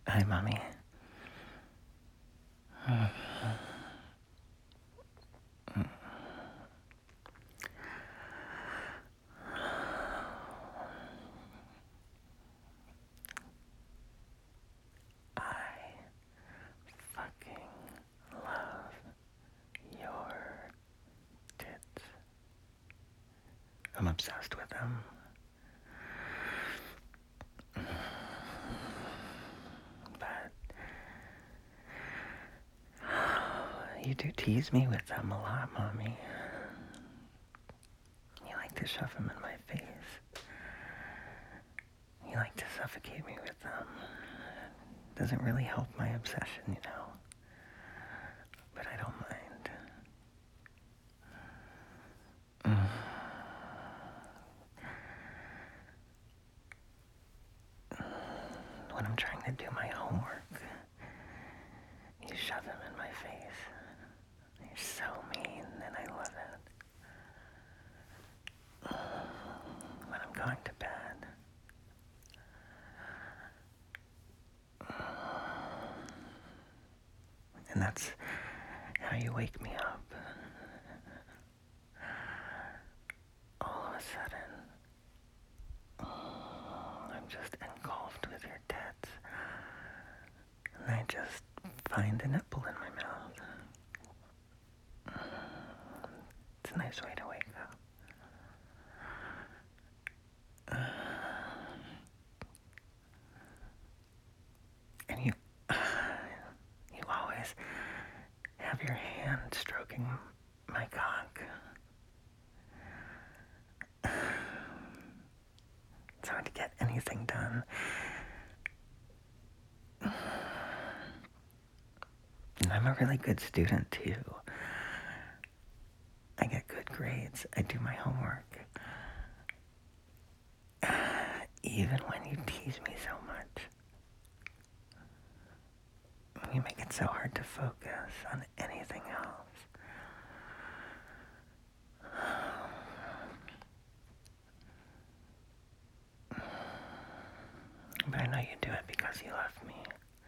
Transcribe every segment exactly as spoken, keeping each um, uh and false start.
Hi, Mommy. I fucking love your tits. I'm obsessed with them. But you do tease me with them a lot, Mommy. You like to shove them in my face. You like to suffocate me with them. Doesn't really help my obsession, you know. But I don't mind. Mm. When I'm trying to do my homework, you shove them in my face. You're so mean, and I love it. When I'm going to bed, and that's how you wake me up. All of a sudden, I'm just engulfed with your tits, and I just find a nipple in my mouth. It's a nice way to wake up. And you, you always have your hand stroking my cock. It's hard to get anything done. And I'm a really good student, too. I get good grades. I do my homework. Even when you tease me so much. You make it so hard to focus on anything else. But I know you do it because you love me.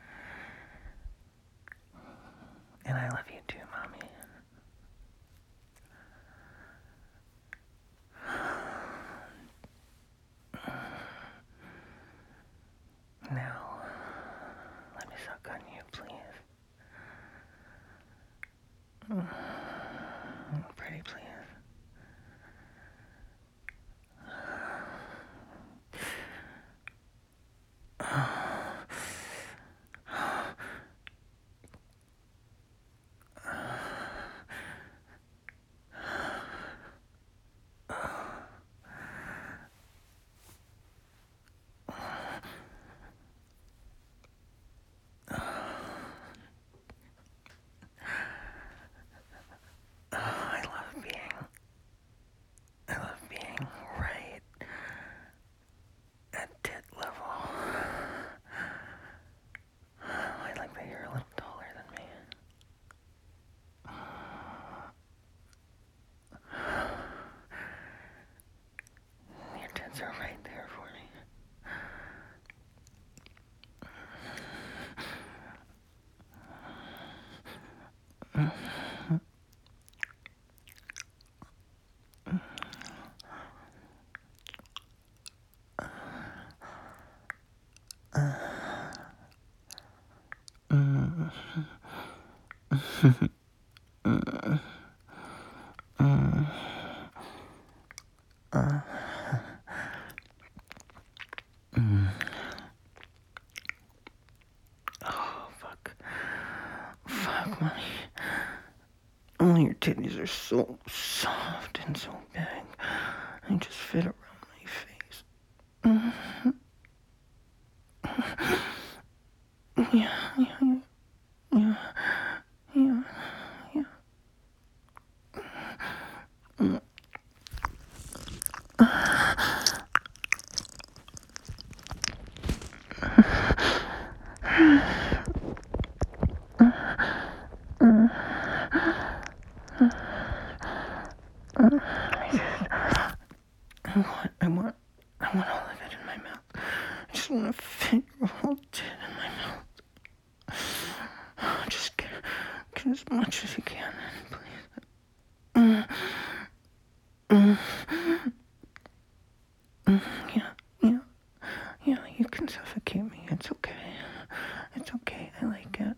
And I love you too, Mommy. Now, let me suck on you, please. Pretty please. I love being, I love being right at tit level. I like that you're a little taller than me. Your tits are right there for me. Oh, fuck. Fuck, Mommy. Oh, your titties are so soft and so big. They just fit around my face. Yeah, yeah, yeah, yeah, yeah. Mm. I want, I want, I want all of it in my mouth. I just want to fit your whole tit in my mouth. fuck as much as you can, please. Mm. Mm. Mm. Yeah, yeah, yeah, you can suffocate me. It's okay. It's okay. I like it.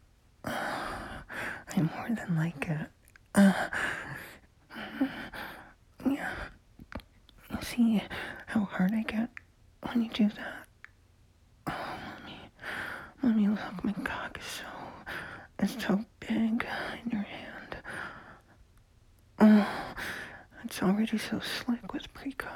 I more than like it. Uh, yeah. You see how hard I get when you do that? Oh, let me, let me look. My cock is so, it's so big in your hand. Oh, it's already so slick with pre-cum.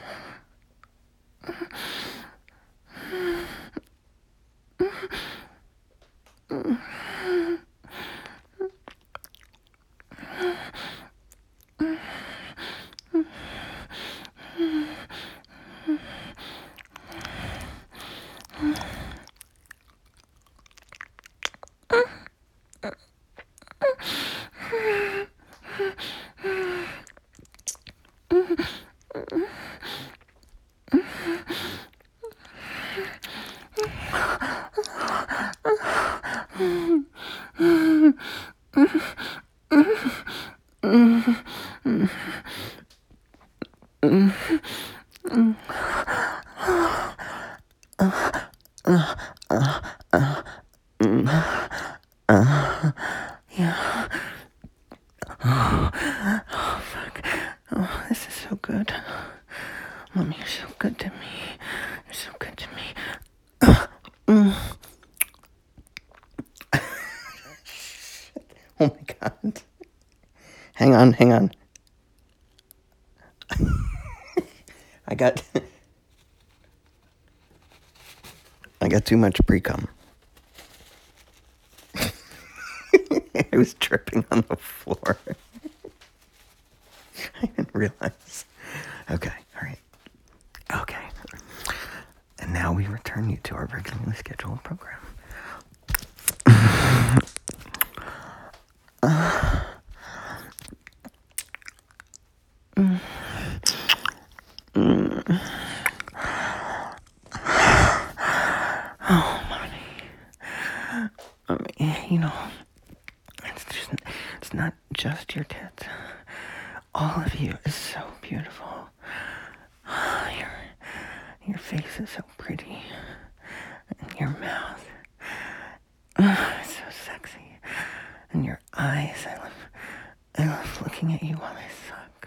Yeah. Oh, oh, fuck. Oh, this is so good. Mommy, you're so good to me. You're so good to me. Mm. Oh my god. Hang on, hang on. I got... I got too much pre-cum. I was tripping on the floor. I didn't realize. Okay, alright. Okay. And now we return you to our regularly scheduled program. uh, mm, mm. Oh, mommy. Mommy, you know, it's just, it's not just your tits. All of you is so beautiful. Your, your face is so pretty. And your mouth, oh, it's so sexy. And your eyes, I love, I love looking at you while I suck.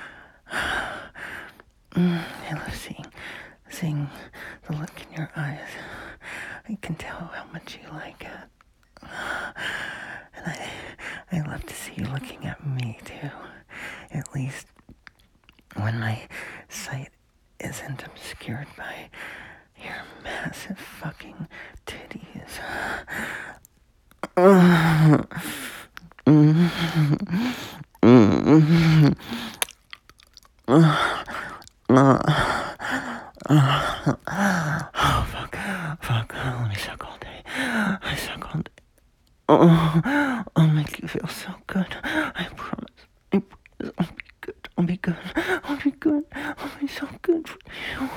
Mm, I love seeing, seeing the look in your eyes. I can tell how much you like it. And I, I love to see you looking at me too. At least when my sight isn't obscured by your massive fucking titties. Oh, fuck. Fuck. Let me suck all day. I suck all day. Oh, I'll make you feel so good. I promise. I promise. I'll be good. I'll be good. I'll be good. I'll be so good for you.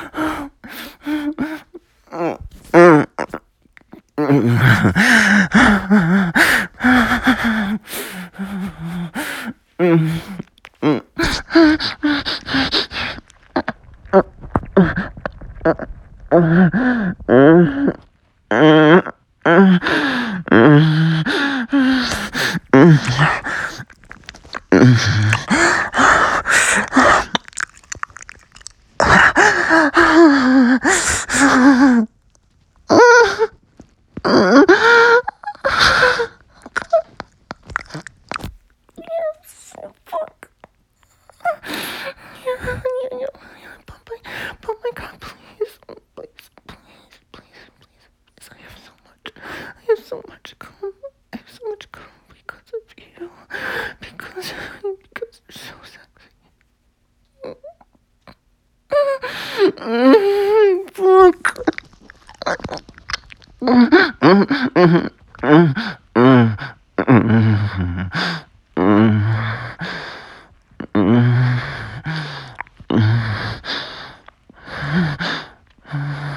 So much cum. I have so much cum because of you. Because, because you're so sexy.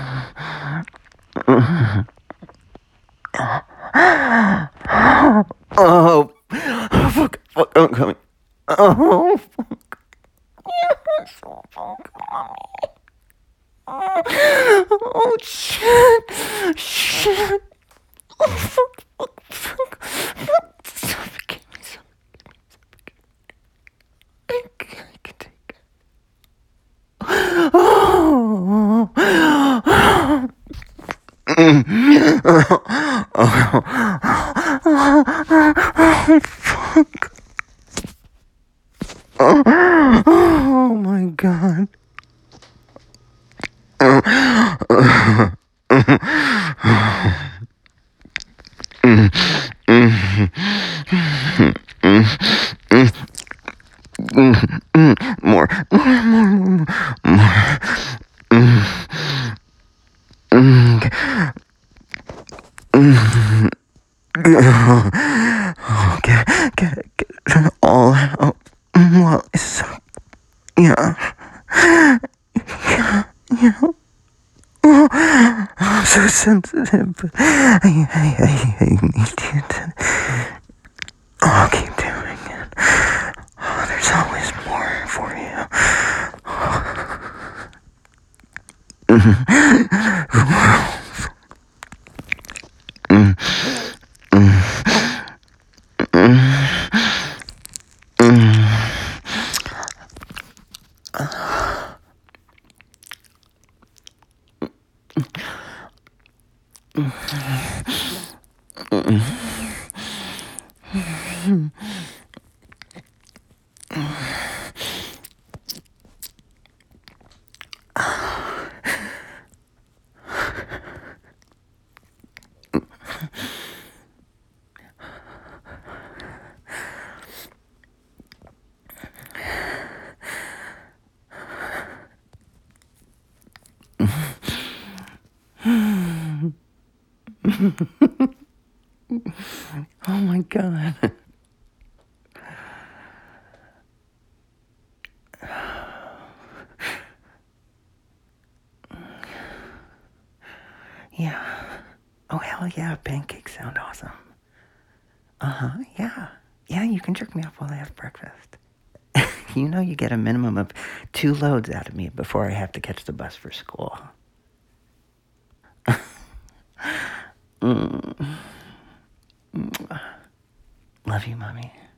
Fuck. Oh, oh fuck, fuck, I'm coming. Oh, fuck. You're so fuck, mommy. Oh, shit. Shit. Oh, fuck, fuck, fuck. Suffocate me, suffocate me, suffocate me. I can't, I can take it. Oh. Oh, fuck. Oh my god. More, more, more, more, more. Get, get, get it all out. Well, it's so, yeah, yeah, yeah. Oh, I'm so sensitive, but I, I, I, I need you to. Oh, I'll keep doing it. Oh, there's always more for you. Oh my god. Yeah. Oh, hell yeah, pancakes sound awesome. Uh-huh, yeah. Yeah, you can jerk me off while I have breakfast. You know you get a minimum of two loads out of me before I have to catch the bus for school. mm. Love you, Mommy.